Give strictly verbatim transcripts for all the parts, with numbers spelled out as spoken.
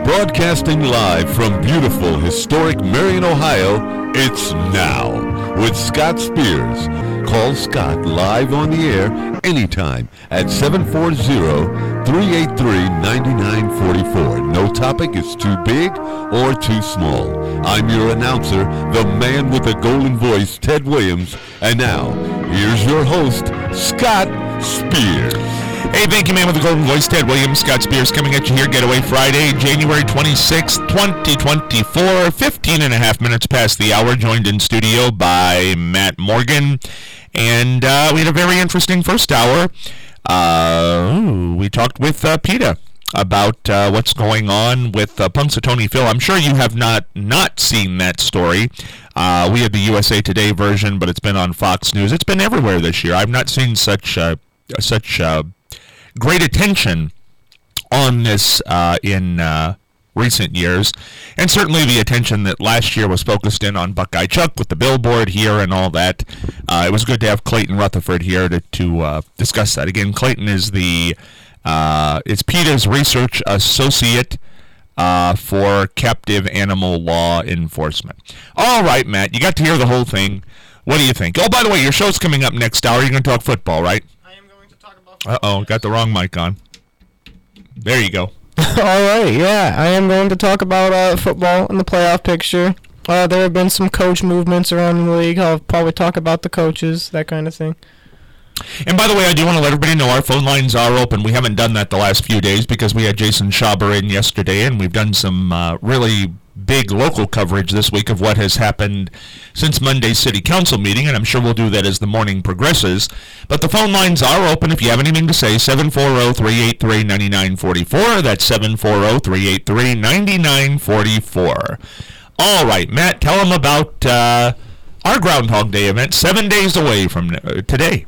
Broadcasting live from beautiful, historic Marion, Ohio, it's Now with Scott Spears. Call Scott live on the air anytime at seven four zero, three eight three, nine nine four four. No topic is too big or too small. I'm your announcer, the man with the golden voice, Ted Williams. And now, here's your host, Scott Spears. Hey, thank you, man with the golden voice, Ted Williams. Scott Spears coming at you here, Getaway Friday, January twenty-sixth, twenty twenty-four, fifteen and a half minutes past the hour, joined in studio by Matt Morgan. And uh, we had a very interesting first hour. Uh, we talked with uh, PETA about uh, what's going on with uh, Punxsutawney Phil. I'm sure you have not not seen that story. Uh, we have the U S A Today version, but it's been on Fox News. It's been everywhere this year. I've not seen such uh, such uh, great attention on this uh, in uh, recent years, and certainly the attention that last year was focused in on Buckeye Chuck with the billboard here and all that. Uh, it was good to have Clayton Rutherford here to, to uh, discuss that. Again, Clayton is the uh, is PETA's research associate uh, for captive animal law enforcement. All right, Matt, you got to hear the whole thing. What do you think? Oh, by the way, your show's coming up next hour. You're going to talk football, right? I am going to talk about football. Uh-oh, got the wrong mic on. There you go. All right, yeah, I am going to talk about uh, football and the playoff picture. Uh, there have been some coach movements around the league. I'll probably talk about the coaches, that kind of thing. And by the way, I do want to let everybody know our phone lines are open. We haven't done that the last few days because we had Jason Schauber in yesterday, and we've done some uh, really big local coverage this week of what has happened since Monday's City Council meeting, and I'm sure we'll do that as the morning progresses. But the phone lines are open if you have anything to say, seven four zero, three eight three, nine nine four four. That's seven four zero, three eight three, nine nine four four. All right, Matt, tell them about uh, our Groundhog Day event, seven days away from uh, today.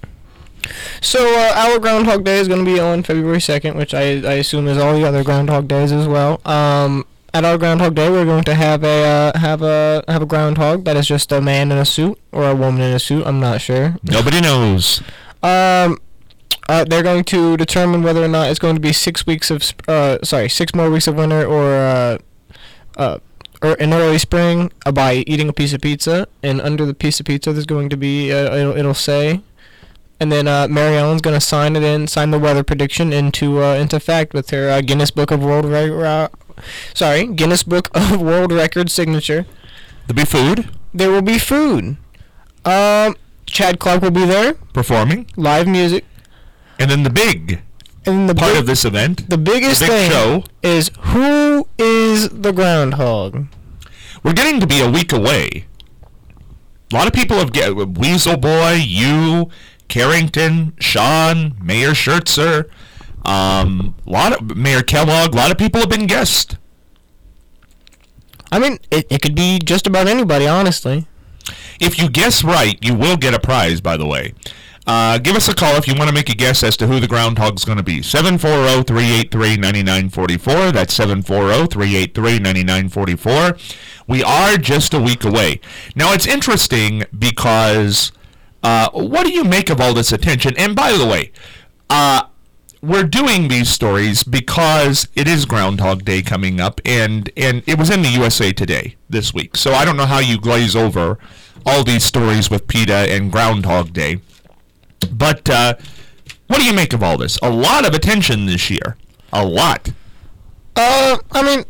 So uh, our Groundhog Day is going to be on February second, which I, I assume is all the other Groundhog Days as well. Um... At our Groundhog Day, we're going to have a uh, have a have a groundhog that is just a man in a suit or a woman in a suit. I'm not sure. Nobody knows. Um, uh, they're going to determine whether or not it's going to be six weeks of sp- uh sorry six more weeks of winter or uh uh or an early spring uh, by eating a piece of pizza, and under the piece of pizza there's going to be uh, it'll it'll say. And then uh, Mary Ellen's going to sign it in, sign the weather prediction into uh, into fact with her uh, Guinness Book of World Re- uh, sorry Guinness Book of World Record signature. There'll be food. There will be food. Um, Chad Clark will be there performing live music. And then the big and the part big, of this event, the biggest the big thing show, is who is the groundhog. We're getting to be a week away. A lot of people have get Weasel Boy, you. Carrington, Sean, Mayor Schertzer, um, a lot of Mayor Kellogg. A lot of people have been guests. I mean, it, it could be just about anybody, honestly. If you guess right, you will get a prize, by the way. Uh, give us a call if you want to make a guess as to who the groundhog's going to be. seven four zero, three eight three, nine nine four four. That's seven four zero, three eight three, nine nine four four. We are just a week away. Now, it's interesting because... Uh, what do you make of all this attention? And by the way, uh, we're doing these stories because it is Groundhog Day coming up, and, and it was in the U S A Today this week. So I don't know how you glaze over all these stories with PETA and Groundhog Day. But uh, what do you make of all this? A lot of attention this year. A lot. Uh, I mean,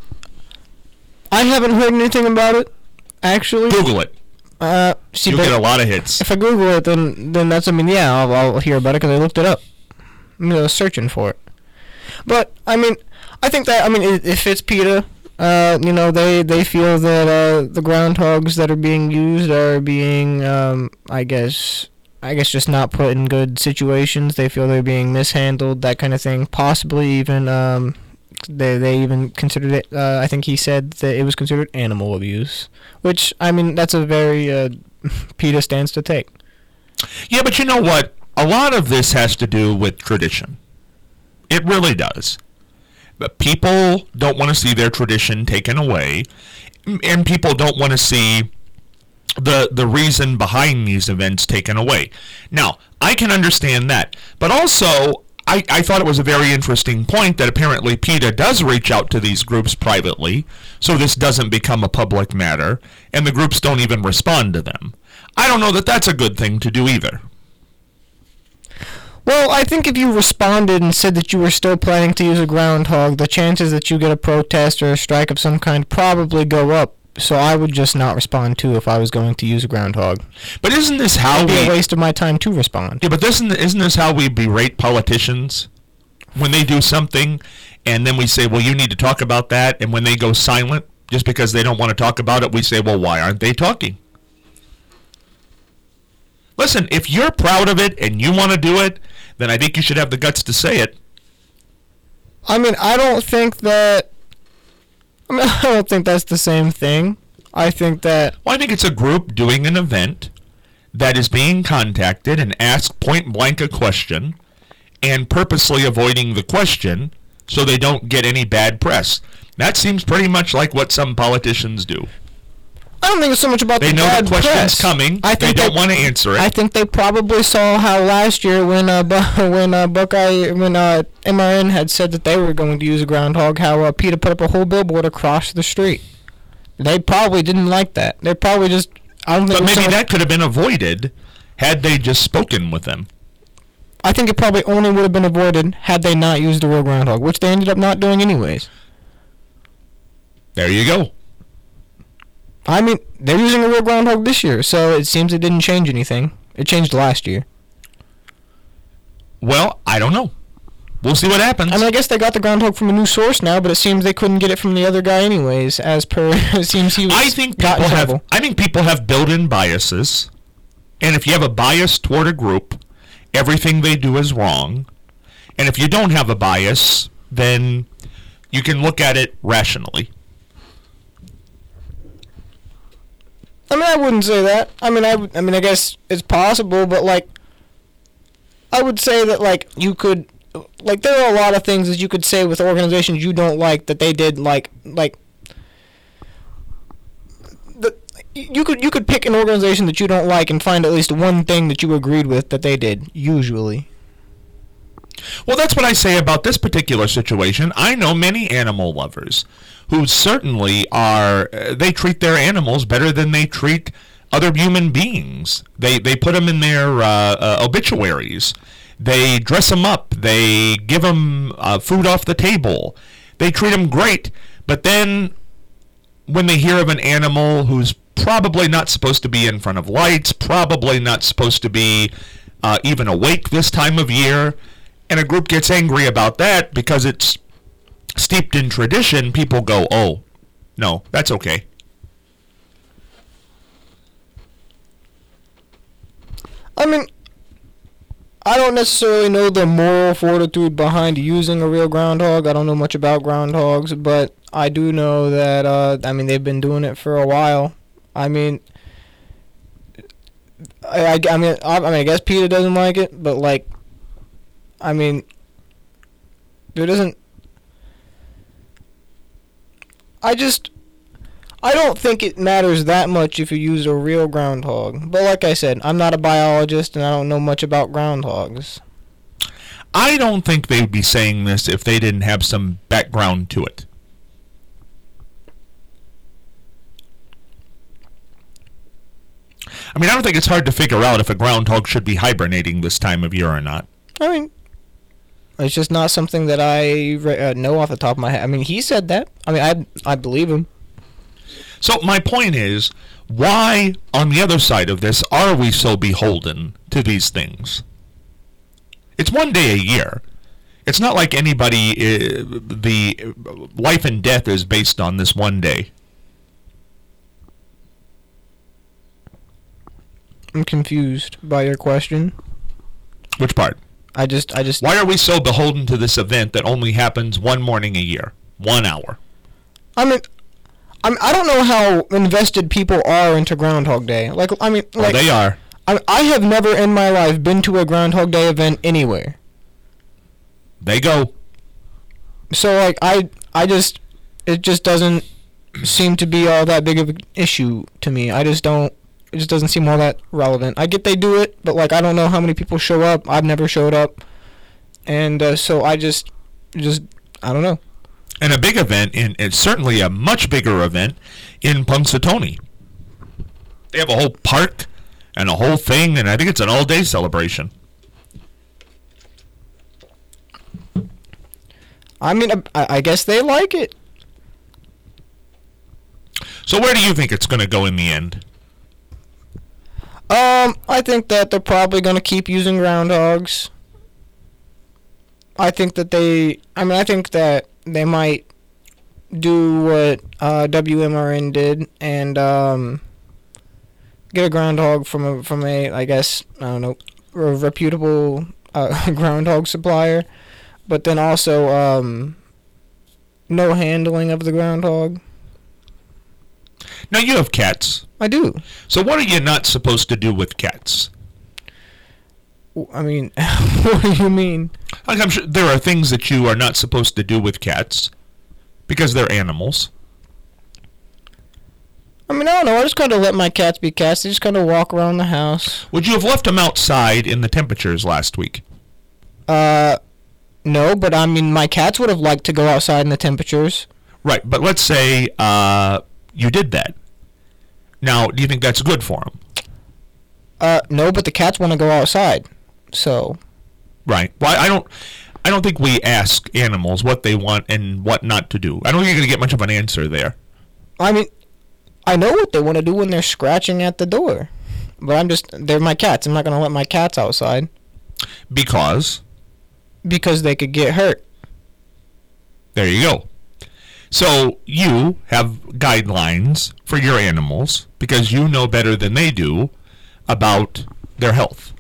I haven't heard anything about it, actually. Google it. Uh, see, You'll get a lot of hits. If I Google it, then then that's, I mean, yeah, I'll, I'll hear about it because I looked it up. I mean, I was searching for it. But, I mean, I think that, I mean, it, it fits PETA. Uh, you know, they, they feel that uh, the groundhogs that are being used are being, um, I guess, I guess just not put in good situations. They feel they're being mishandled, that kind of thing. Possibly even, um... They they even considered it, uh, I think he said that it was considered animal abuse. Which, I mean, that's a very uh, PETA stance to take. Yeah, but you know what? A lot of this has to do with tradition. It really does. But people don't want to see their tradition taken away, and people don't want to see the the reason behind these events taken away. Now, I can understand that, but also I, I thought it was a very interesting point that apparently PETA does reach out to these groups privately, so this doesn't become a public matter, and the groups don't even respond to them. I don't know that that's a good thing to do either. Well, I think if you responded and said that you were still planning to use a groundhog, the chances that you get a protest or a strike of some kind probably go up. So I would just not respond too if I was going to use a groundhog. But isn't this how It'd be we... a waste of my time to respond. Yeah, but isn't, isn't this how we berate politicians? When they do something, and then we say, well, you need to talk about that, and when they go silent, just because they don't want to talk about it, we say, well, why aren't they talking? Listen, if you're proud of it and you want to do it, then I think you should have the guts to say it. I mean, I don't think that... I mean, I don't think that's the same thing. I think that... Well, I think it's a group doing an event that is being contacted and asked point blank a question and purposely avoiding the question so they don't get any bad press. That seems pretty much like what some politicians do. I don't think it's so much about they the know bad the question's press. coming. I They think don't they- want to answer it. I think they probably saw how last year when uh, Bu- when uh, Buckeye when uh, M R N had said that they were going to use a groundhog, how uh, PETA put up a whole billboard across the street. They probably didn't like that. They probably just I don't think. But it was maybe so much- that could have been avoided had they just spoken with them. I think it probably only would have been avoided had they not used a real groundhog, which they ended up not doing anyways. There you go. I mean, they're using a real groundhog this year, so it seems it didn't change anything. It changed last year. Well, I don't know. We'll see what happens. I mean, I guess they got the groundhog from a new source now, but it seems they couldn't get it from the other guy anyways, as per it seems he was I think got people in have trouble. I think people have built-in biases. And if you have a bias toward a group, everything they do is wrong. And if you don't have a bias, then you can look at it rationally. I mean, I wouldn't say that. I mean, I, would, I mean, I guess it's possible, but like, I would say that like you could, like, there are a lot of things that you could say with organizations you don't like that they did like like. The, you could you could pick an organization that you don't like and find at least one thing that you agreed with that they did usually. Well, that's what I say about this particular situation. I know many animal lovers who certainly are, uh, they treat their animals better than they treat other human beings. They they put them in their uh, uh, obituaries. They dress them up. They give them uh, food off the table. They treat them great. But then when they hear of an animal who's probably not supposed to be in front of lights, probably not supposed to be uh, even awake this time of year, and a group gets angry about that because it's steeped in tradition, people go, oh, no, that's okay. I mean, I don't necessarily know the moral fortitude behind using a real groundhog. I don't know much about groundhogs, but I do know that, uh, I mean, they've been doing it for a while. I mean, I, I, I mean, I, I mean, I guess PETA doesn't like it, but, like, I mean, there doesn't... I just... I don't think it matters that much if you use a real groundhog. But like I said, I'm not a biologist and I don't know much about groundhogs. I don't think they would be saying this if they didn't have some background to it. I mean, I don't think it's hard to figure out if a groundhog should be hibernating this time of year or not. I mean, it's just not something that I uh, know off the top of my head. I mean, he said that. I mean, I I believe him. So my point is, why, on the other side of this, are we so beholden to these things? It's one day a year. It's not like anybody, uh, the life and death is based on this one day. I'm confused by your question. Which part? I just, I just... Why are we so beholden to this event that only happens one morning a year? One hour. I mean... I mean, I don't know how invested people are into Groundhog Day. Like, I mean, like... Oh, they are. I, I have never in my life been to a Groundhog Day event anywhere. They go. So, like, I, I just... It just doesn't seem to be all that big of an issue to me. I just don't... It just doesn't seem all that relevant. I get they do it, but, like, I don't know how many people show up. I've never showed up. and uh, so I just, just I don't know. And a big event, in it's certainly a much bigger event in Punxsutawney. They have a whole park and a whole thing, and I think it's an all-day celebration. I mean, I, I guess they like it. So where do you think it's going to go in the end? Um, I think that they're probably going to keep using groundhogs. I think that they, I mean, I think that they might do what uh, W M R N did and um, get a groundhog from a, from a, I guess, I don't know, a reputable uh, groundhog supplier, but then also um, no handling of the groundhog. Now, you have cats. I do. So what are you not supposed to do with cats? I mean, what do you mean? Like, I'm sure there are things that you are not supposed to do with cats because they're animals. I mean, I don't know. I just kind of let my cats be cats. They just kind of walk around the house. Would you have left them outside in the temperatures last week? Uh, no, but I mean, my cats would have liked to go outside in the temperatures. Right, but let's say uh, you did that. Now, do you think that's good for them? Uh, no, but the cats want to go outside, so. Right. Well, I don't. I don't think we ask animals what they want and what not to do. I don't think you're going to get much of an answer there. I mean, I know what they want to do when they're scratching at the door, but I'm just, they're my cats. I'm not going to let my cats outside. Because? Because they could get hurt. There you go. So you have guidelines for your animals because you know better than they do about their health.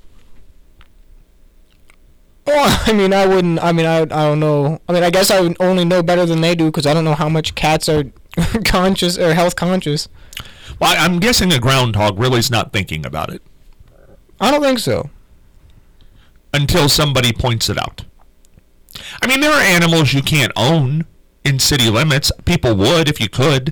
Well, I mean, I wouldn't, I mean, I, I don't know. I mean, I guess I would only know better than they do because I don't know how much cats are conscious or health conscious. Well, I'm guessing a groundhog really is not thinking about it. I don't think so. Until somebody points it out. I mean, there are animals you can't own in city limits. People would if you could.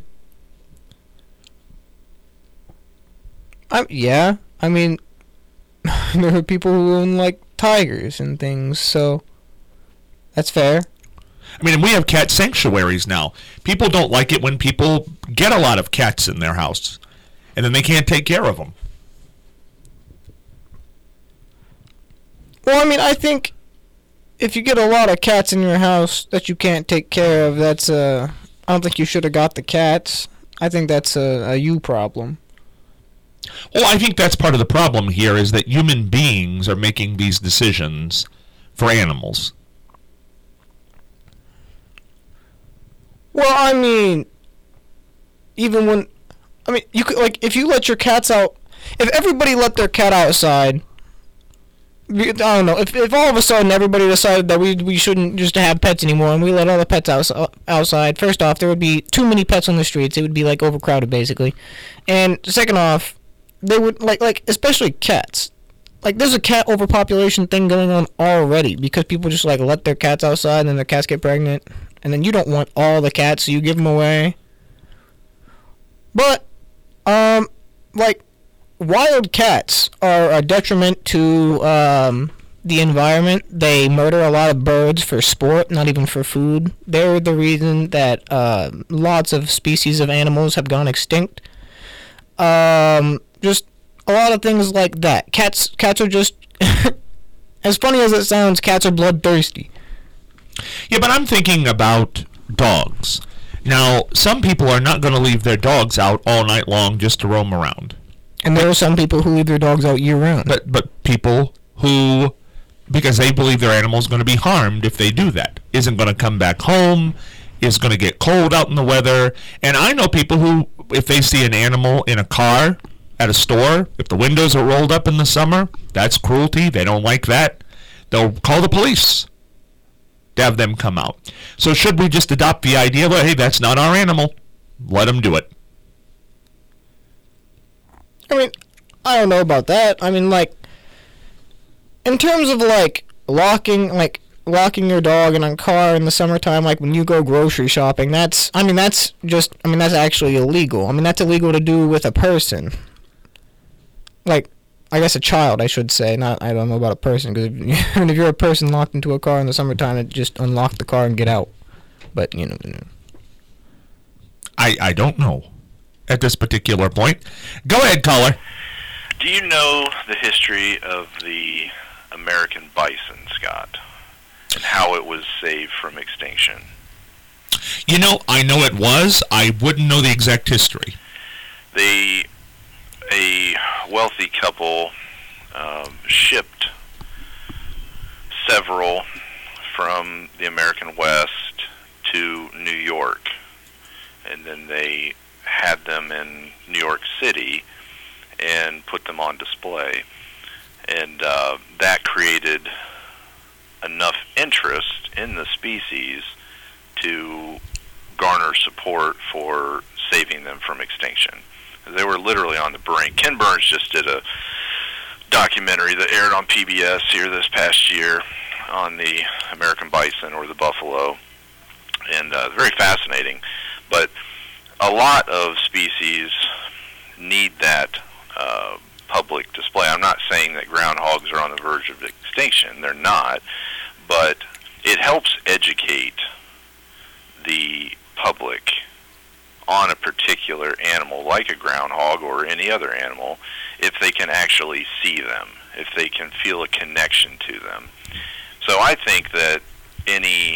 I, yeah, I mean, there are people who own, like, tigers and things, so that's fair. I mean, we have cat sanctuaries now. People don't like it when people get a lot of cats in their house, and then they can't take care of them. Well, I mean, I think if you get a lot of cats in your house that you can't take care of, that's uh, I don't think you should have got the cats. I think that's a, a you problem. Well, I think that's part of the problem here is that human beings are making these decisions for animals. Well, I mean, even when, I mean, you could, like, if you let your cats out, if everybody let their cat outside, I don't know, if if all of a sudden everybody decided that we we shouldn't just have pets anymore and we let all the pets outs, outside, first off, there would be too many pets on the streets. It would be, like, overcrowded, basically. And second off, they would, like, like especially cats. Like, there's a cat overpopulation thing going on already because people just, like, let their cats outside and then their cats get pregnant. And then you don't want all the cats, so you give them away. But, um, like, wild cats are a detriment to um, the environment. They murder a lot of birds for sport, not even for food. They're the reason that uh, lots of species of animals have gone extinct. Um, just a lot of things like that. Cats, cats are just, as funny as it sounds, cats are bloodthirsty. Yeah, but I'm thinking about dogs. Now, some people are not going to leave their dogs out all night long just to roam around. And there are some people who leave their dogs out year-round. But but people who, because they believe their animal is going to be harmed if they do that, isn't going to come back home, is going to get cold out in the weather. And I know people who, if they see an animal in a car at a store, if the windows are rolled up in the summer, that's cruelty. They don't like that. They'll call the police to have them come out. So should we just adopt the idea, well, hey, that's not our animal. Let them do it. I mean, I don't know about that. I mean, like, in terms of, like, locking, like, locking your dog in a car in the summertime, like, when you go grocery shopping, that's, I mean, that's just, I mean, that's actually illegal. I mean, that's illegal to do with a person. Like, I guess a child, I should say. Not, I don't know about a person, because if, I mean, if you're a person locked into a car in the summertime, it just unlock the car and get out. But you know, you know. I I don't know at this particular point. Go ahead, caller. Do you know the history of the American bison, Scott, and how it was saved from extinction? You know, I know it was. I wouldn't know the exact history. They, a wealthy couple um, shipped several from the American West to New York, and then they had them in New York City and put them on display. And uh, that created enough interest in the species to garner support for saving them from extinction. They were literally on the brink. Ken Burns just did a documentary that aired on P B S here this past year on the American bison, or the buffalo, and uh, very fascinating. But a lot of species need that uh, public display. I'm not saying that groundhogs are on the verge of extinction. They're not. But it helps educate the public on a particular animal, like a groundhog or any other animal, if they can actually see them, if they can feel a connection to them. So I think that any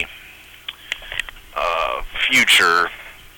uh, future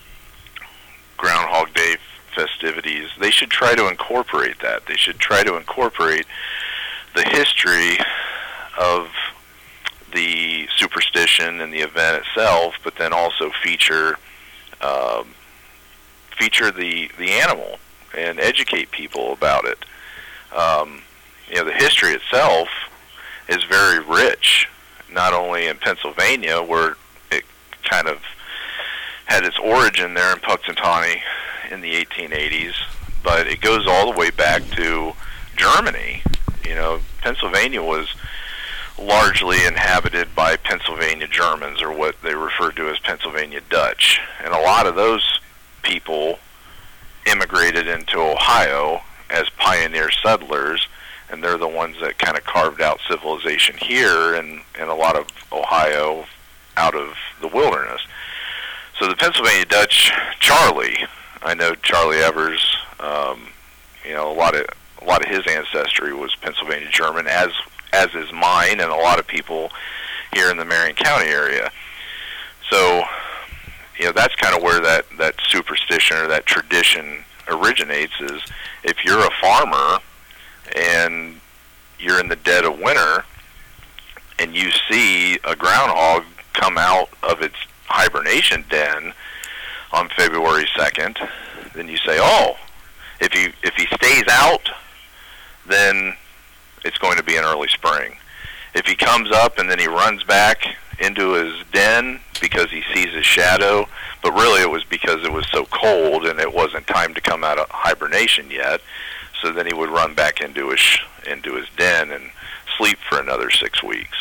Groundhog Day festivities, they should try to incorporate that. They should try to incorporate the history of the superstition and the event itself, but then also feature um, feature the the animal and educate people about it. Um, you know, the history itself is very rich, not only in Pennsylvania, where it kind of had its origin there in Punxsutawney in the eighteen eighties, but it goes all the way back to Germany. You know, Pennsylvania was largely inhabited by Pennsylvania Germans, or what they referred to as Pennsylvania Dutch. And a lot of those people immigrated into Ohio as pioneer settlers, and they're the ones that kind of carved out civilization here and, and a lot of Ohio out of the wilderness. So the Pennsylvania Dutch, Charlie, I know Charlie Evers, um, you know, a lot of a lot of his ancestry was Pennsylvania German, as as is mine and a lot of people here in the Marion County area. So, you know, that's kind of where that, that superstition or that tradition originates, is if you're a farmer and you're in the dead of winter and you see a groundhog come out of its hibernation den on February second, then you say, oh, if he, if he stays out, then it's going to be in early spring. If he comes up and then he runs back into his den because he sees his shadow, but really it was because it was so cold and it wasn't time to come out of hibernation yet, so then he would run back into his into his den and sleep for another six weeks.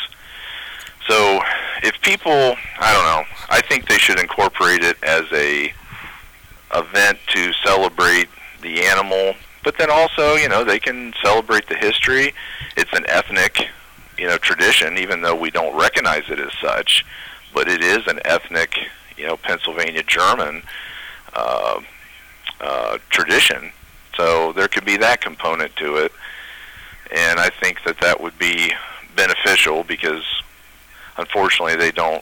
So if people, I don't know, I think they should incorporate it as a event to celebrate the animal, but then also, you know, they can celebrate the history. It's an ethnic, you know, tradition, even though we don't recognize it as such, but it is an ethnic, you know, Pennsylvania German uh, uh, tradition. So there could be that component to it, and I think that that would be beneficial, because unfortunately they don't,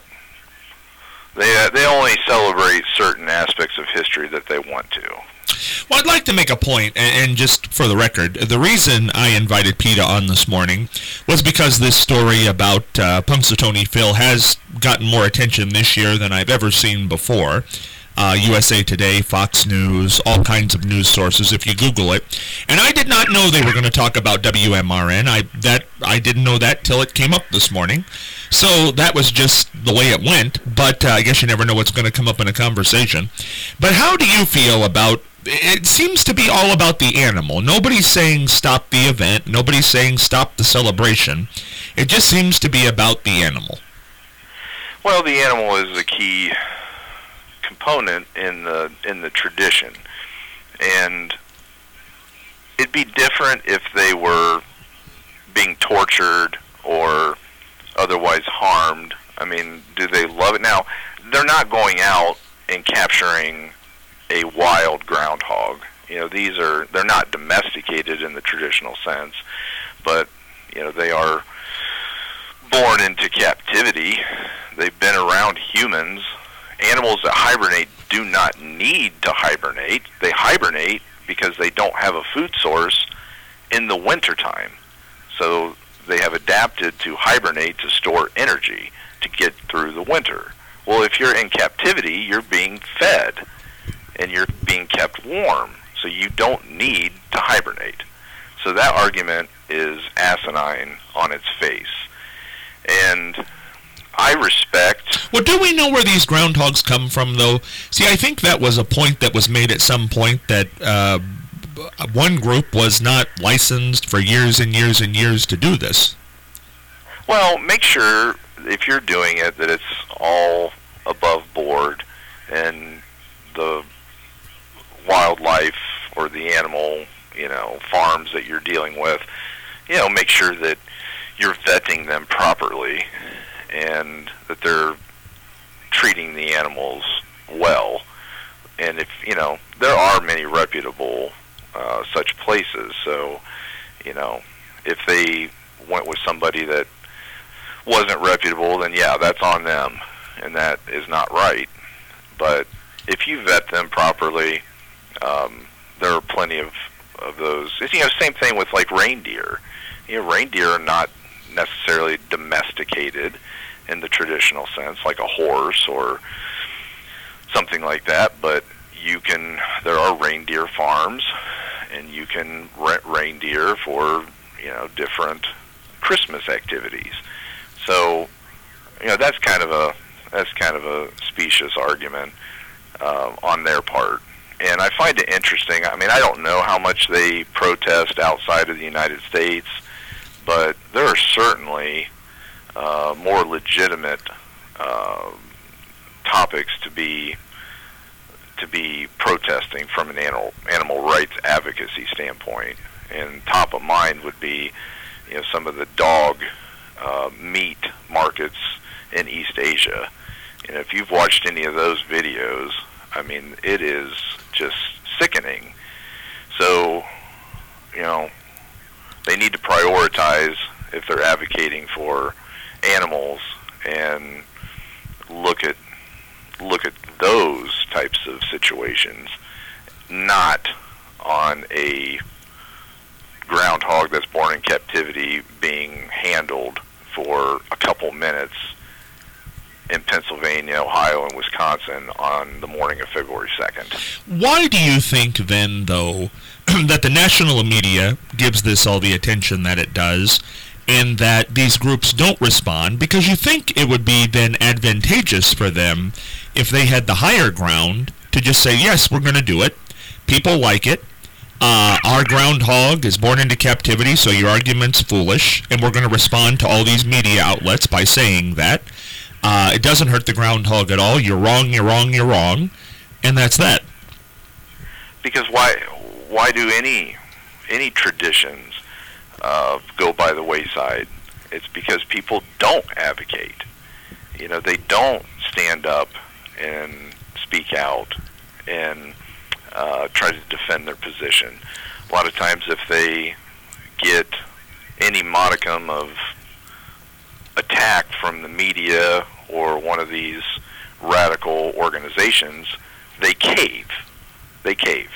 they they only celebrate certain aspects of history that they want to. Well, I'd like to make a point, and just for the record, the reason I invited PETA on this morning was because this story about uh, Punxsutawney Phil has gotten more attention this year than I've ever seen before. Uh, U S A Today, Fox News, all kinds of news sources, if you Google it. And I did not know they were going to talk about W M R N. I that I didn't know that till it came up this morning. So that was just the way it went, but uh, I guess you never know what's going to come up in a conversation. But how do you feel about, it seems to be all about the animal. Nobody's saying stop the event. Nobody's saying stop the celebration. It just seems to be about the animal. Well, the animal is a key component in the in the tradition, and it'd be different if they were being tortured or otherwise harmed. I mean, do they love it? Now, they're not going out and capturing a wild groundhog. You know, these are, they're not domesticated in the traditional sense, but, you know, they are born into captivity. They've been around humans. Animals that hibernate do not need to hibernate. They hibernate because they don't have a food source in the wintertime. So they have adapted to hibernate to store energy to get through the winter. Well, if you're in captivity, you're being fed and you're being kept warm, so you don't need to hibernate. So that argument is asinine on its face. And I respect... Well, do we know where these groundhogs come from, though? See, I think that was a point that was made at some point, that uh, one group was not licensed for years and years and years to do this. Well, make sure, if you're doing it, that it's all above board, and the wildlife or the animal, you know, farms that you're dealing with, you know, make sure that you're vetting them properly and that they're treating the animals well. And if, you know, there are many reputable uh, such places, so, you know, if they went with somebody that wasn't reputable, then yeah, that's on them, and that is not right. But if you vet them properly, um, there are plenty of, of those. You know, same thing with like reindeer. You know, reindeer are not necessarily domesticated in the traditional sense, like a horse or something like that, but you can, there are reindeer farms, and you can rent reindeer for, you know, different Christmas activities. So, you know, that's kind of a, that's kind of a specious argument uh, on their part. And I find it interesting. I mean, I don't know how much they protest outside of the United States, but there are certainly uh, more legitimate uh, topics to be to be protesting from an animal animal rights advocacy standpoint. And top of mind would be, you know, some of the dog uh, meat markets in East Asia. And if you've watched any of those videos, I mean, it is just sickening. So, you know, they need to prioritize if they're advocating for animals and look at look at those types of situations, not on a groundhog that's born in captivity being handled for a couple minutes in Pennsylvania, Ohio, and Wisconsin on the morning of February second. Why do you think, then, though, that the national media gives this all the attention that it does, and that these groups don't respond? Because you think it would be then advantageous for them if they had the higher ground to just say, yes, we're going to do it. People like it. Uh, our groundhog is born into captivity, so your argument's foolish, and we're going to respond to all these media outlets by saying that. Uh, it doesn't hurt the groundhog at all. You're wrong, you're wrong, you're wrong. And that's that. Because why why do any any traditions uh, go by the wayside? It's because people don't advocate. You know, they don't stand up and speak out and uh, try to defend their position. A lot of times if they get any modicum of attack from the media or one of these radical organizations, they cave. They cave.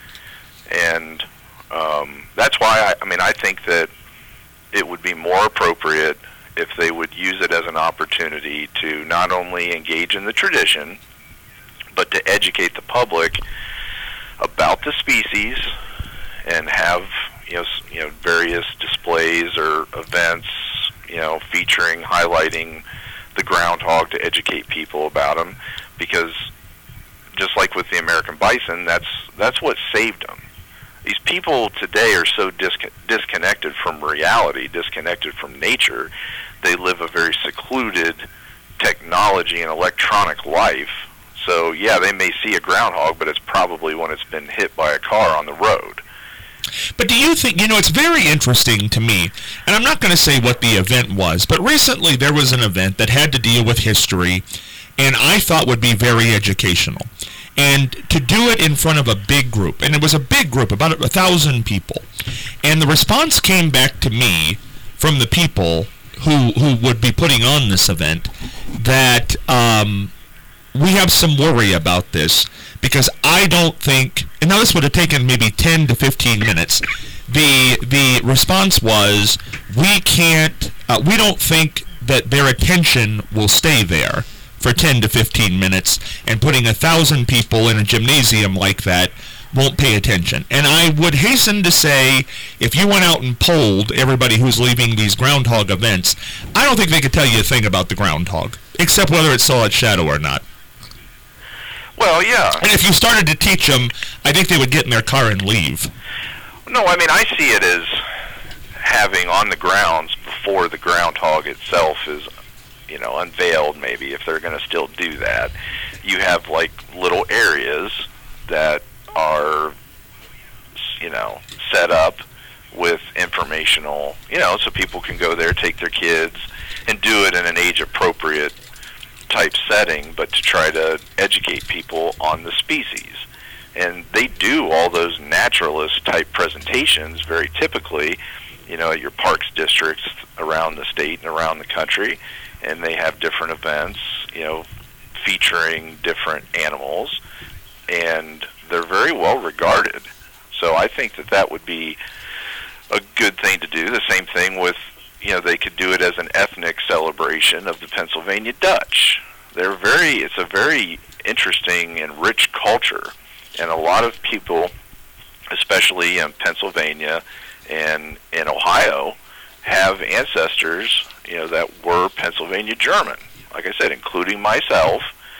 And um, that's why, I, I mean, I think that it would be more appropriate if they would use it as an opportunity to not only engage in the tradition, but to educate the public about the species and have, you know, you know, various displays or events, you know, featuring, highlighting the groundhog to educate people about them, because just like with the American bison, that's that's what saved them. These people today are so disc- disconnected from reality, disconnected from nature. They live a very secluded technology and electronic life. So, yeah, they may see a groundhog, but it's probably when it's been hit by a car on the road. But do you think, you know, it's very interesting to me, and I'm not going to say what the event was, but recently there was an event that had to deal with history, and I thought would be very educational. And to do it in front of a big group, and it was a big group, about a thousand people, and the response came back to me from the people who who would be putting on this event that um, we have some worry about this, because I don't think, and now this would have taken maybe ten to fifteen minutes, the the response was, we can't, uh, we don't think that their attention will stay there for ten to fifteen minutes, and putting a thousand people in a gymnasium like that won't pay attention. And I would hasten to say, if you went out and polled everybody who's leaving these groundhog events, I don't think they could tell you a thing about the groundhog, except whether it's Solid Shadow or not. Well, yeah. And if you started to teach them, I think they would get in their car and leave. No, I mean, I see it as having on the grounds before the groundhog itself is, you know, unveiled, maybe, if they're going to still do that. You have, like, little areas that are, you know, set up with informational, you know, so people can go there, take their kids, and do it in an age-appropriate type setting, but to try to educate people on the species. And they do all those naturalist type presentations very typically, you know, at your parks districts around the state and around the country, and they have different events, you know, featuring different animals, and they're very well regarded. So I think that that would be a good thing to do. The same thing with, you know, they could do it as an ethnic celebration of the Pennsylvania Dutch. They're very, it's a very interesting and rich culture, and a lot of people, especially in Pennsylvania and in Ohio, have ancestors, you know, that were Pennsylvania German. Like I said, including myself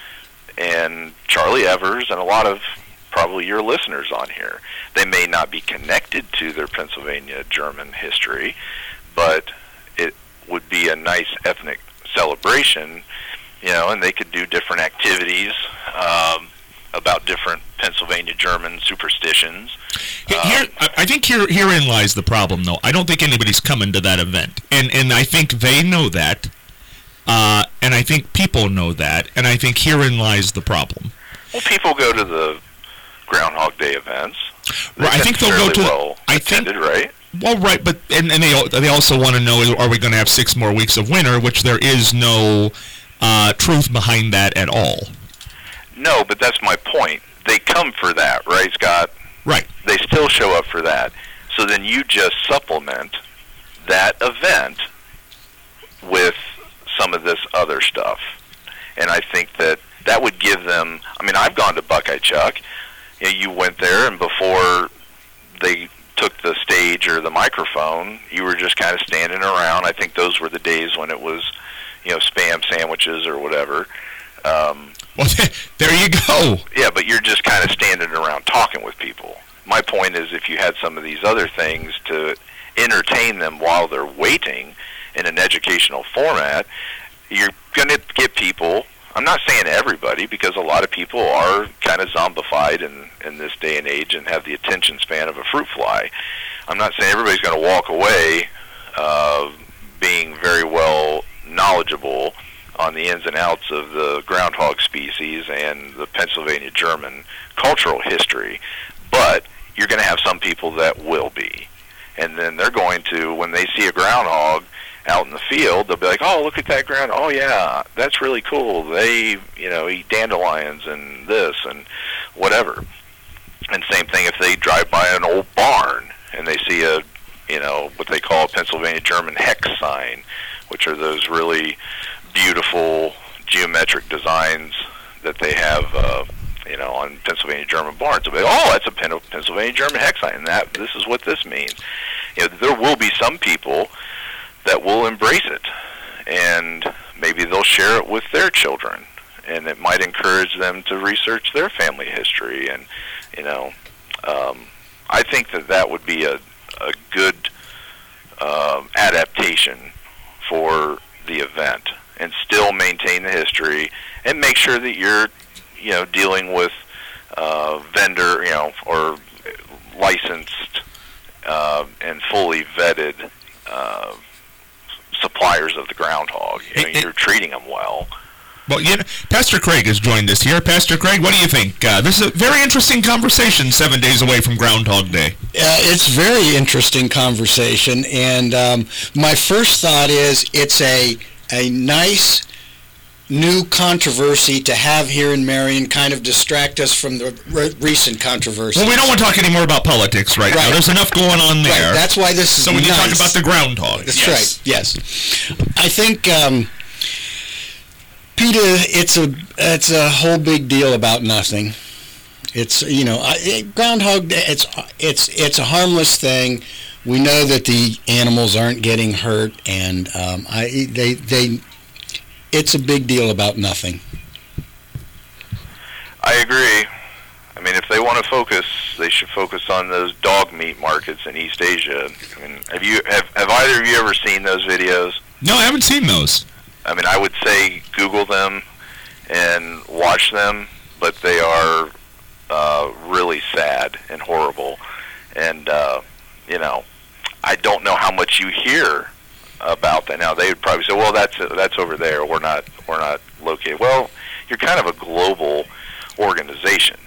and Charlie Evers and a lot of probably your listeners on here. They may not be connected to their Pennsylvania German history, but it would be a nice ethnic celebration, you know, and they could do different activities um, about different Pennsylvania German superstitions. Here, um, I think here, herein lies the problem, though. I don't think anybody's coming to that event, and and I think they know that, uh, and I think people know that, and I think herein lies the problem. Well, people go to the Groundhog Day events. Right, I think they'll go to. Well I attended, think, right? Well, right, but and, and they they also want to know, are we going to have six more weeks of winter, which there is no uh, truth behind that at all. No, but that's my point. They come for that, right, Scott? Right. They still show up for that. So then you just supplement that event with some of this other stuff. And I think that that would give them, I mean, I've gone to Buckeye Chuck. You know, you went there, and before they took the stage or the microphone, you were just kind of standing around. I think those were the days when it was, you know, Spam sandwiches or whatever. Um, well, there you go. Yeah, but you're just kind of standing around talking with people. My point is, if you had some of these other things to entertain them while they're waiting in an educational format, you're going to get people. I'm not saying everybody, because a lot of people are kind of zombified in, in this day and age and have the attention span of a fruit fly. I'm not saying everybody's going to walk away uh, being very well knowledgeable on the ins and outs of the groundhog species and the Pennsylvania German cultural history, but you're going to have some people that will be. And then they're going to, when they see a groundhog out in the field, they'll be like, oh, look at that ground. Oh, yeah, that's really cool. They, you know, eat dandelions and this and whatever. And same thing if they drive by an old barn and they see a, you know, what they call a Pennsylvania German hex sign, which are those really beautiful geometric designs that they have, uh, you know, on Pennsylvania German barns. They'll be like, oh, that's a Pennsylvania German hex sign. And that, this is what this means. You know, there will be some people that will embrace it, and maybe they'll share it with their children, and it might encourage them to research their family history. And, you know, um, I think that that would be a, a good uh, adaptation for the event, and still maintain the history, and make sure that you're, you know, dealing with uh, vendor, you know, or licensed uh, and fully vetted uh, suppliers of the groundhog. You know, It- it- you're treating them well. Well, you know, Pastor Craig has joined us here. Pastor Craig, what do you think? Uh, this is a very interesting conversation seven days away from Groundhog Day. Uh, it's very interesting conversation, and um, my first thought is it's a a nice new controversy to have here in Marion, kind of distract us from the re- recent controversy. Well, we don't want to talk any more about politics right, now. Right. There's enough going on there. Right, that's why this is so when you nice. talk about the groundhog. That's yes. right. Yes, I think um, PETA. It's a it's a whole big deal about nothing. It's you know I, it, Groundhog Day. It's it's it's a harmless thing. We know that the animals aren't getting hurt, and um, I they they. It's a big deal about nothing. I agree. I mean, if they want to focus, they should focus on those dog meat markets in East Asia. I mean, have you have, have either of you ever seen those videos? No, I haven't seen those. I mean, I would say Google them and watch them, but they are uh, really sad and horrible. And uh, you know, I don't know how much you hear about that now. They would probably say, "Well, that's that's over there. We're not we're not located." Well, you're kind of a global organization.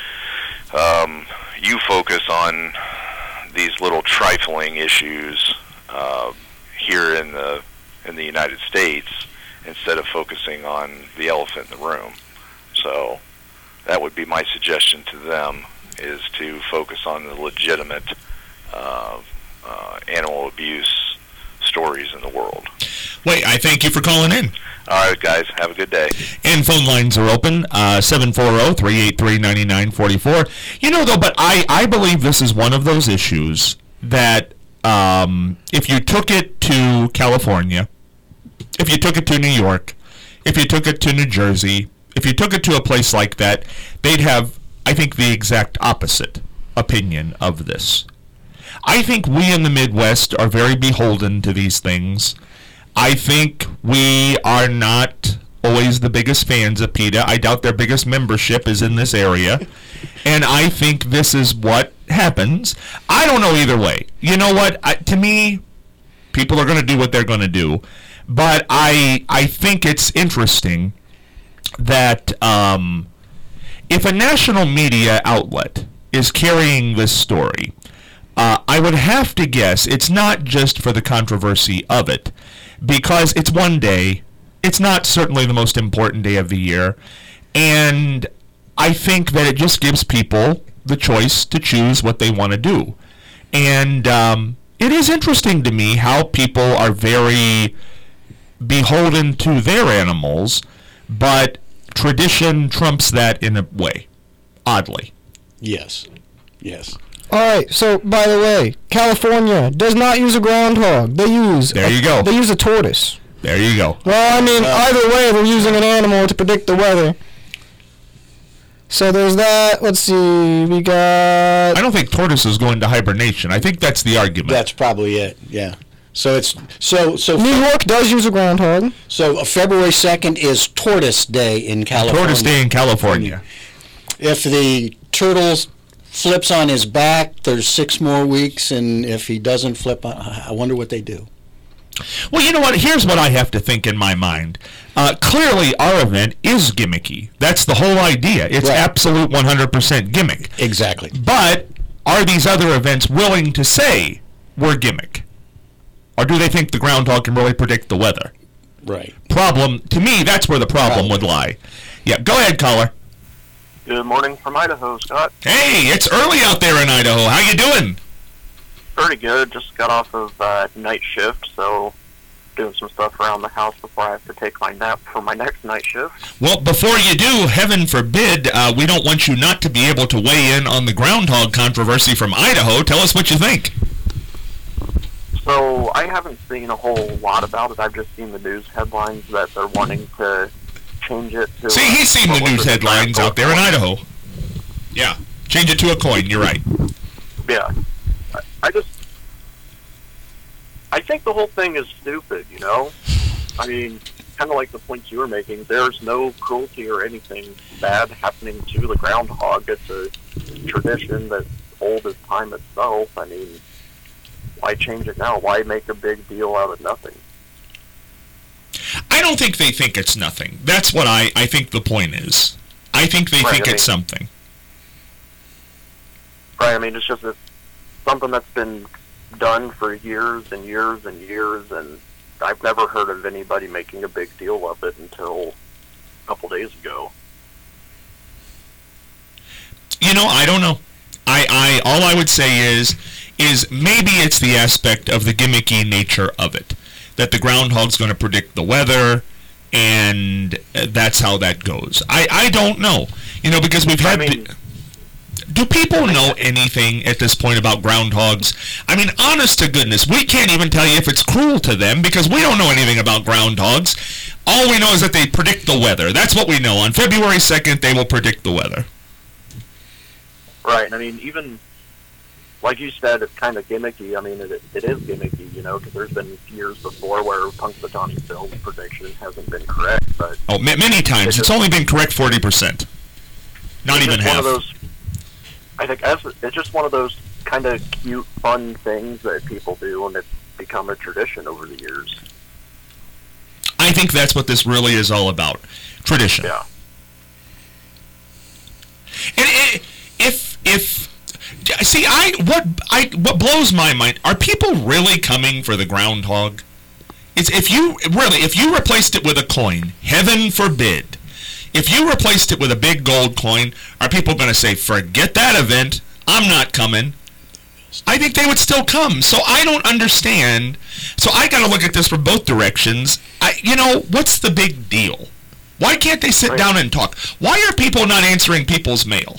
Um, you focus on these little trifling issues uh, here in the in the United States instead of focusing on the elephant in the room. So that would be my suggestion to them, is to focus on the legitimate uh, uh, animal abuse stories in the world. Wait, I thank you for calling in. All right, guys, have a good day. And phone lines are open, uh, seven four zero, three eight three, nine nine four four. You know, though, but I, I believe this is one of those issues that um, if you took it to California, if you took it to New York, if you took it to New Jersey, if you took it to a place like that, they'd have, I think, the exact opposite opinion of this. I think we in the Midwest are very beholden to these things. I think we are not always the biggest fans of PETA. I doubt their biggest membership is in this area. And I think this is what happens. I don't know either way. You know what? I, to me, people are going to do what they're going to do. But I I think it's interesting that um, if a national media outlet is carrying this story, uh, I would have to guess it's not just for the controversy of it, because it's one day. It's not certainly the most important day of the year. And I think that it just gives people the choice to choose what they want to do. And um, it is interesting to me how people are very beholden to their animals, but tradition trumps that in a way, oddly. Yes. Yes. All right. So, by the way, California does not use a groundhog. They use There a, you go. They use a tortoise. There you go. Well, I mean, Well- either way, they're using an animal to predict the weather. So there's that. Let's see. We got. I don't think tortoise is going to hibernation. I think that's the argument. That's probably it. Yeah. So it's so so New York does use a groundhog. so uh, February second is Tortoise Day in California. Tortoise Day in California. If the turtle flips on his back, there's six more weeks, and if he doesn't flip, I I wonder what they do. Well, you know what? Here's what I have to think in my mind. Uh, clearly, our event is gimmicky. That's the whole idea. It's Right. absolute one hundred percent gimmick. Exactly. But are these other events willing to say we're gimmick? Or do they think the groundhog can really predict the weather? Right. Problem, to me, that's where the problem Problem. would lie. Yeah, go ahead, caller. Good morning from Idaho, Scott. Hey, it's early out there in Idaho. How you doing? Pretty good. Just got off of uh, night shift, so doing some stuff around the house before I have to take my nap for my next night shift. Well, before you do, heaven forbid, uh, we don't want you not to be able to weigh in on the groundhog controversy from Idaho. Tell us what you think. So I haven't seen a whole lot about it. I've just seen the news headlines that they're wanting to change it to... See, he's seen the what was news it, headlines out there in Idaho. Yeah, change it to a coin. You're right. Yeah. I, I just... I think the whole thing is stupid, you know? I mean, kind of like the points you were making. There's no cruelty or anything bad happening to the groundhog. It's a tradition that's old as time itself. I mean, why change it now? Why make a big deal out of nothing? I don't think they think it's nothing. That's what I, I think the point is. I think they Right, think I it's mean- something. Right, I mean, it's just it's something that's been done for years and years and years, and I've never heard of anybody making a big deal of it until a couple days ago. You know, I don't know. I, I all I would say is is maybe it's the aspect of the gimmicky nature of it, that the groundhog's going to predict the weather, and uh, that's how that goes. I, I don't know, you know, because we've had. I mean, do people know anything at this point about groundhogs? I mean, honest to goodness, we can't even tell you if it's cruel to them because we don't know anything about groundhogs. All we know is that they predict the weather. That's what we know. On February second, they will predict the weather. right, and I mean, even like you said, it's kind of gimmicky. I mean, it, it is gimmicky, you know, because there's been years before where Punxsutawney Phil's prediction hasn't been correct, but Oh, ma- many times. It's It's just- only been correct forty percent. Not it's even just half. one of those. I think as it's just one of those kind of cute, fun things that people do, and it's become a tradition over the years. I think that's what this really is all about. Tradition. Yeah. And it, if if see, I what I what blows my mind are people really coming for the groundhog? It's if you really if you replaced it with a coin, heaven forbid. If you replaced it with a big gold coin, are people going to say, "Forget that event. I'm not coming"? I think they would still come. So I don't understand. So I got to look at this from both directions. I, you know, what's the big deal? Why can't they sit Right. down and talk? Why are people not answering people's mail?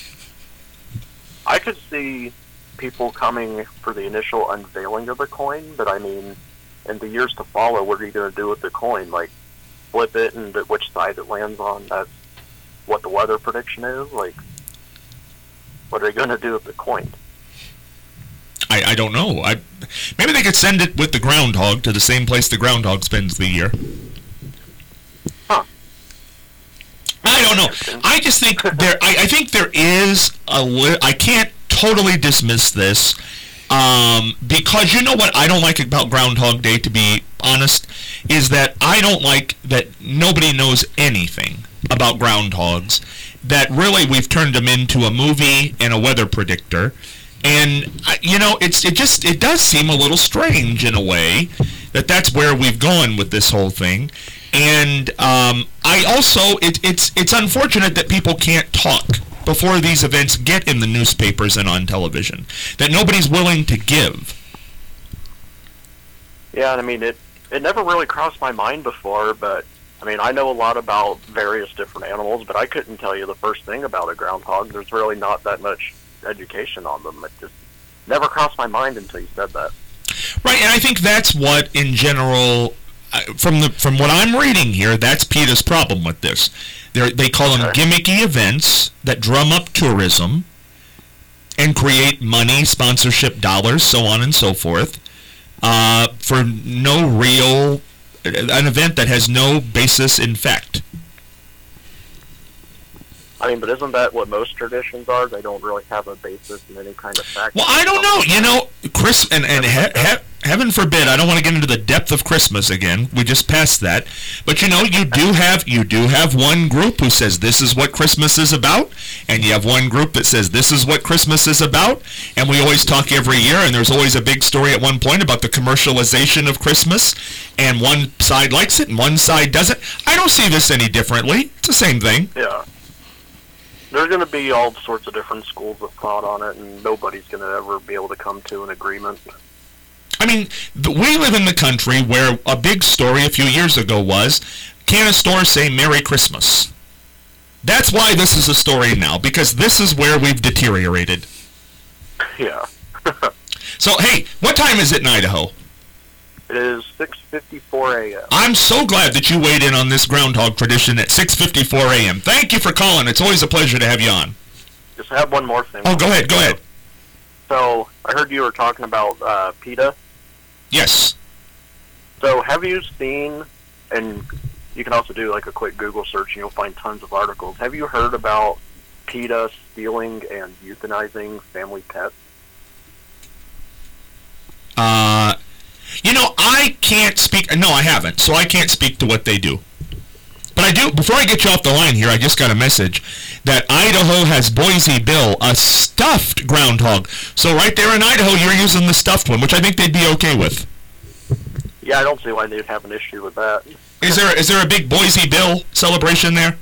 I could see people coming for the initial unveiling of the coin, but I mean, in the years to follow, what are you going to do with the coin? Like, flip it and which side it lands on? That's what the weather prediction is? Like, what are they going to do with the coin? I, I don't know. I maybe they could send it with the groundhog to the same place the groundhog spends the year. Huh. I don't know. I just think there. I, I think there is a. Li- I can't totally dismiss this um, because you know what I don't like about Groundhog Day. To be honest, is that I don't like that nobody knows anything about groundhogs. That really we've turned them into a movie and a weather predictor. And I- you know, it's it just it does seem a little strange in a way that that's where we've gone with this whole thing. And um, I also it, it's it's unfortunate that people can't talk before these events get in the newspapers and on television. That nobody's willing to give. Yeah, and I mean, it, it never really crossed my mind before, but I mean, I know a lot about various different animals, but I couldn't tell you the first thing about a groundhog. There's really not that much education on them. It just never crossed my mind until you said that. Right, and I think that's what, in general, uh, from the from what I'm reading here, that's PETA's problem with this. They're, they call them Okay. gimmicky events that drum up tourism and create money, sponsorship dollars, so on and so forth, uh, for no real, an event that has no basis in fact. I mean, but isn't that what most traditions are? They don't really have a basis in any kind of fact. Well, I don't know. You know, Chris, and, and he, he, heaven forbid, I don't want to get into the depth of Christmas again. We just passed that. But you know, you do have you do have one group who says this is what Christmas is about, and you have one group that says this is what Christmas is about. And we always talk every year, and there's always a big story at one point about the commercialization of Christmas, and one side likes it and one side doesn't. I don't see this any differently. It's the same thing. Yeah. There's going to be all sorts of different schools of thought on it, and nobody's going to ever be able to come to an agreement. I mean, th- we live in the country where a big story a few years ago was, can a store say Merry Christmas? That's why this is a story now, because this is where we've deteriorated. Yeah. So, hey, what time is it in Idaho? It is six fifty-four a.m. I'm so glad that you weighed in on this groundhog tradition at six fifty-four a.m. Thank you for calling. It's always a pleasure to have you on. Just have one more thing. Oh, go ahead, go ahead. So, I heard you were talking about uh, PETA. Yes. So, have you seen, and you can also do like a quick Google search and you'll find tons of articles. Have you heard about PETA stealing and euthanizing family pets? can't speak. No, I haven't. So I can't speak to what they do. But I do. Before I get you off the line here, I just got a message that Idaho has Boise Bill, a stuffed groundhog. So right there in Idaho, you're using the stuffed one, which I think they'd be okay with. Yeah, I don't see why they'd have an issue with that. Is there is there a big Boise Bill celebration there?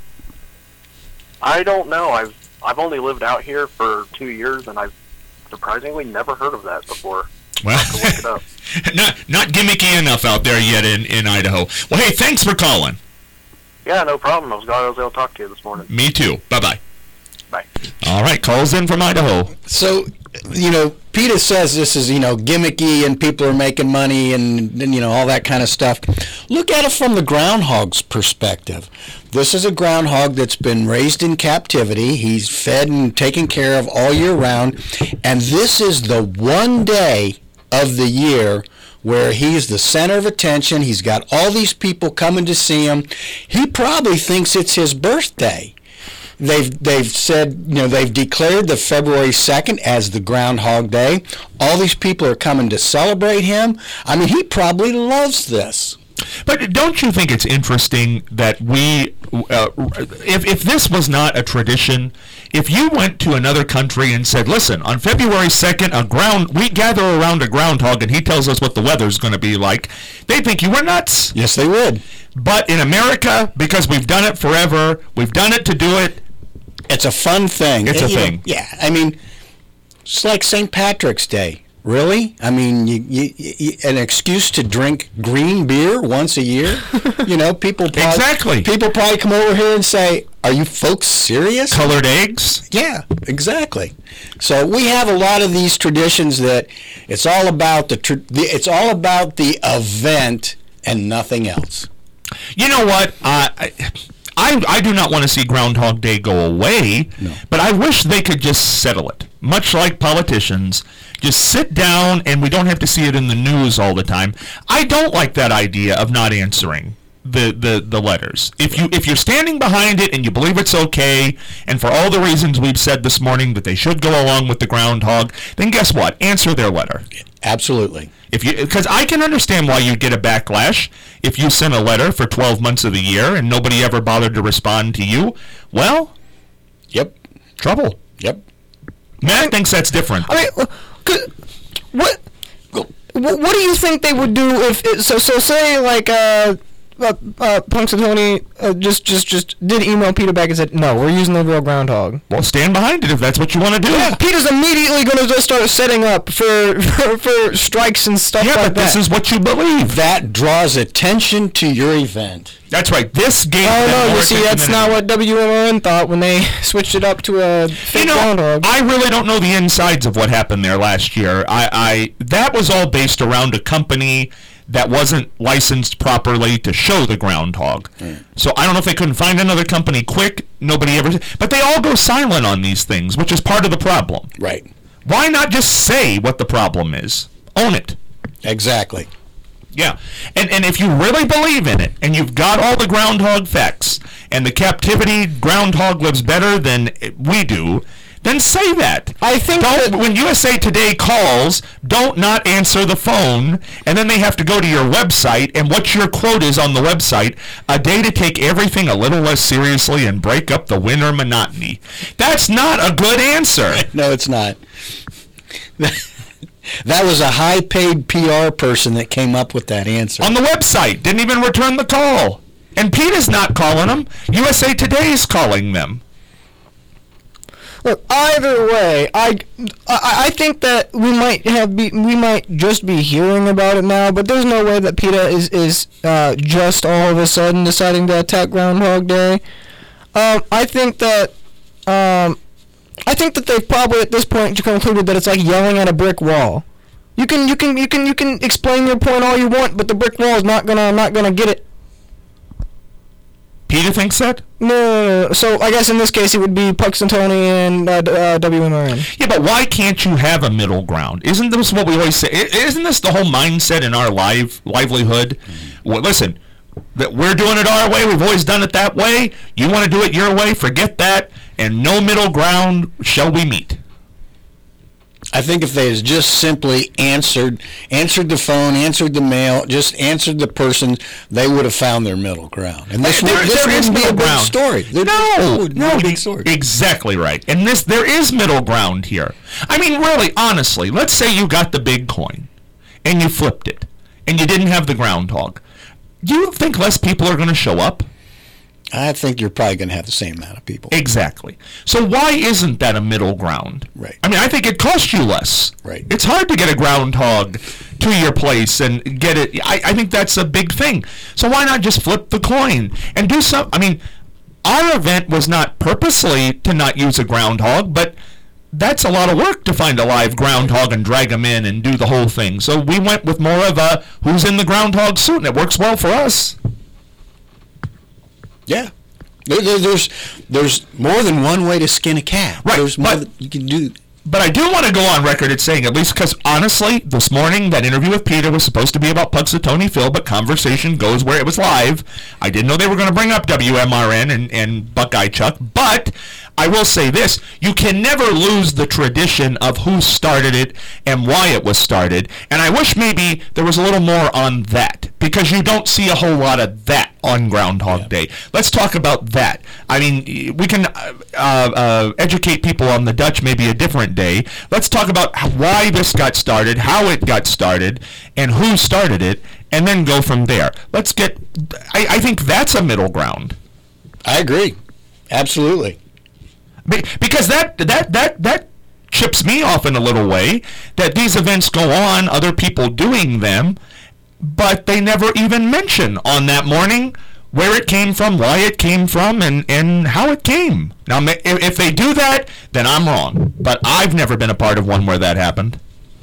I don't know. I've I've only lived out here for two years, and I've surprisingly never heard of that before. Well, I'll have to look it up. not not gimmicky enough out there yet in, in Idaho. Well, hey, thanks for calling. Yeah, no problem. I was glad I was able to talk to you this morning. Me too. Bye-bye. Bye. All right, calls in from Idaho. So, you know, PETA says this is, you know, gimmicky and people are making money and, and, you know, all that kind of stuff. Look at it from the groundhog's perspective. This is a groundhog that's been raised in captivity. He's fed and taken care of all year round. And this is the one day of the year where he's the center of attention. He's got all these people coming to see him. He probably thinks it's his birthday. They've they've said, you know, they've declared the February second as the Groundhog Day. All these people are coming to celebrate him. I mean, he probably loves this. But don't you think it's interesting that we, uh, if if this was not a tradition, if you went to another country and said, listen, on February second, a ground, we gather around a groundhog and he tells us what the weather's going to be like, they'd think you were nuts. Yes, they would. But in America, because we've done it forever, we've done it to do it. It's a fun thing. It's a you know, thing. yeah, I mean, it's like Saint Patrick's Day. Really? I mean, you, you, you, an excuse to drink green beer once a year? You know, people probably, exactly. People probably come over here and say, "Are you folks serious?" Colored eggs? Yeah, exactly. So we have a lot of these traditions that it's all about the, tr- the it's all about the event and nothing else. You know what? Uh, I, I I do not want to see Groundhog Day go away, no. But I wish they could just settle it. Much like politicians, just sit down and we don't have to see it in the news all the time. I don't like that idea of not answering the, the, the letters. If you if you're standing behind it and you believe it's okay, and for all the reasons we've said this morning that they should go along with the groundhog, then guess what? Answer their letter. Absolutely. If you, because I can understand why you'd get a backlash if you sent a letter for twelve months of the year and nobody ever bothered to respond to you. Well, yep, trouble. Yep. Matt thinks that's different. I mean, what, what, what do you think they would do if it, so so say like uh, uh, uh Punxsutawney uh, just just just did email PETA back and said no, we're using the real groundhog. Well, stand behind it if that's what you want to do. Yeah, PETA's immediately going to just start setting up for for, for strikes and stuff yeah, like but that. this is what you believe. That draws attention to your event. That's right. This game. Oh no! You see, that's not what W M O N thought when they switched it up to a fake you know, groundhog. I really don't know the insides of what happened there last year. I, I that was all based around a company that wasn't licensed properly to show the groundhog. Mm. So I don't know if they couldn't find another company quick. Nobody ever. But they all go silent on these things, which is part of the problem. Right. Why not just say what the problem is? Own it. Exactly. Yeah, and and if you really believe in it, and you've got all the groundhog facts, and the captivity groundhog lives better than we do, then say that. I think don't, that when U S A Today calls, don't not answer the phone, and then they have to go to your website, and what your quote is on the website, a day to take everything a little less seriously and break up the winter monotony. That's not a good answer. No, it's not. That was a high-paid P R person that came up with that answer. On the website, didn't even return the call. And PETA's not calling them. U S A Today's calling them. Look, either way, I, I, I think that we might have be, we might just be hearing about it now, but there's no way that PETA is is uh, just all of a sudden deciding to attack Groundhog Day. Um, I think that um, I think that they've probably at this point concluded that it's like yelling at a brick wall. You can you can you can you can explain your point all you want, but the brick wall is not gonna not gonna get it. PETA thinks that? No, no, no. So I guess in this case it would be Punxsutawney and uh, uh, W M O N. Yeah, but why can't you have a middle ground? Isn't this what we always say? Isn't this the whole mindset in our live livelihood? Mm-hmm. Well, listen, that we're doing it our way. We've always done it that way. You want to do it your way? Forget that. And no middle ground shall we meet. I think if they had just simply answered answered the phone, answered the mail, just answered the person, they would have found their middle ground. And this, There- would, this there is wouldn't be a middle big ground. story. There- No, this would no, be a big e- story. exactly right. And this, there is middle ground here. I mean, really, honestly, let's say you got the big coin, and you flipped it, and you didn't have the groundhog. Do you think less people are going to show up? I think you're probably going to have the same amount of people. Exactly. So why isn't that a middle ground? Right. I mean, I think it costs you less. Right. It's hard to get a groundhog to your place and get it. I, I think that's a big thing. So why not just flip the coin and do some? I mean, our event was not purposely to not use a groundhog, but that's a lot of work to find a live groundhog and drag them in and do the whole thing. So we went with more of a who's in the groundhog suit, and it works well for us. Yeah. There, there, there's there's more than one way to skin a cat. Right, There's more but- that you can do. But I do want to go on record as saying, at least because honestly, this morning, that interview with Peter was supposed to be about Punxsutawney Phil, but conversation goes where it was live. I didn't know they were going to bring up W M R N and, and Buckeye Chuck, but I will say this, you can never lose the tradition of who started it and why it was started, and I wish maybe there was a little more on that, because you don't see a whole lot of that on Groundhog Day. Let's talk about that. I mean, we can uh, uh, educate people on the Dutch maybe a different day. Let's talk about how, why this got started, how it got started, and who started it, and then go from there. Let's get, I, I think that's a middle ground. I agree. Absolutely. Be- because that, that, that, that chips me off in a little way, that these events go on, other people doing them, but they never even mention on that morning where it came from, why it came from, and, and how it came. Now, ma- if, if they do that, then I'm wrong. But I've never been a part of one where that happened.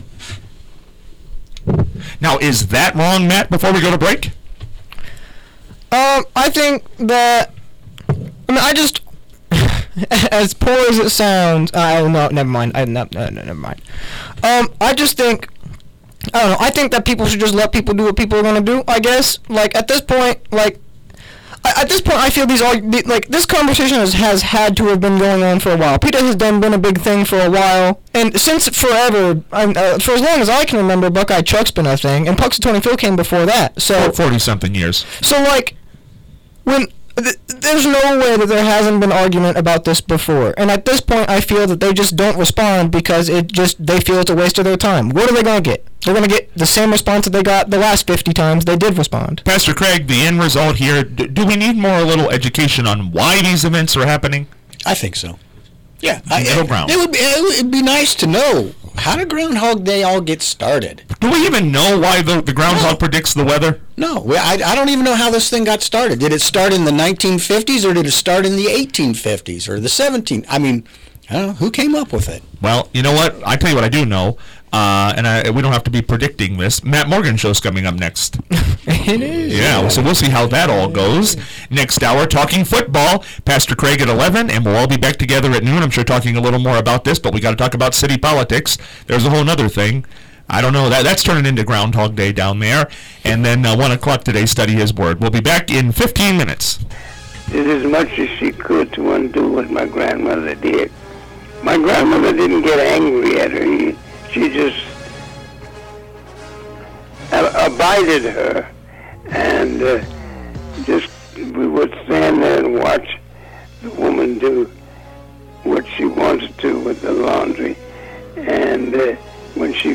Now, is that wrong, Matt, before we go to break? Um, I think that, I mean, I just, as poor as it sounds, I uh, no, never mind. I no, no, no, never mind. Um, I just think, I don't know. I think that people should just let people do what people are gonna do. I guess, like at this point, like I, at this point, I feel these all like this conversation has, has had to have been going on for a while. PETA has done been a big thing for a while, and since forever, um, uh, for as long as I can remember, Buckeye Chuck's been a thing, and Punxsutawney Phil came before that. So forty-something years. So like, when th- there's no way that there hasn't been argument about this before, and at this point, I feel that they just don't respond because it just they feel it's a waste of their time. What are they gonna get? They're gonna get the same response that they got the last fifty times they did respond. Pastor Craig, the end result here, d- do we need more a little education on why these events are happening? I think so. Yeah, I, Middle ground. It would be it would be nice to know, how did Groundhog Day all get started? Do we even know why the, the groundhog predicts the weather? No, we- I, I don't even know how this thing got started. Did it start in the nineteen fifties or did it start in the eighteen fifties or the seventeen? I mean, I don't know who came up with it. Well, you know what? I tell you what I do know, uh, and I, we don't have to be predicting this. Matt Morgan show's coming up next. It is. Yeah, so we'll see how that all goes. Next hour, talking football. Pastor Craig at eleven, and we'll all be back together at noon. I'm sure talking a little more about this, but we got to talk about city politics. There's a whole other thing. I don't know. That That's turning into Groundhog Day down there. And then uh, one o'clock today, study his word. We'll be back in fifteen minutes. Did as much as she could to undo what my grandmother did. My grandmother didn't get angry at her. She just abided her. And uh, just, we would stand there and watch the woman do what she wanted to with the laundry. And uh, when she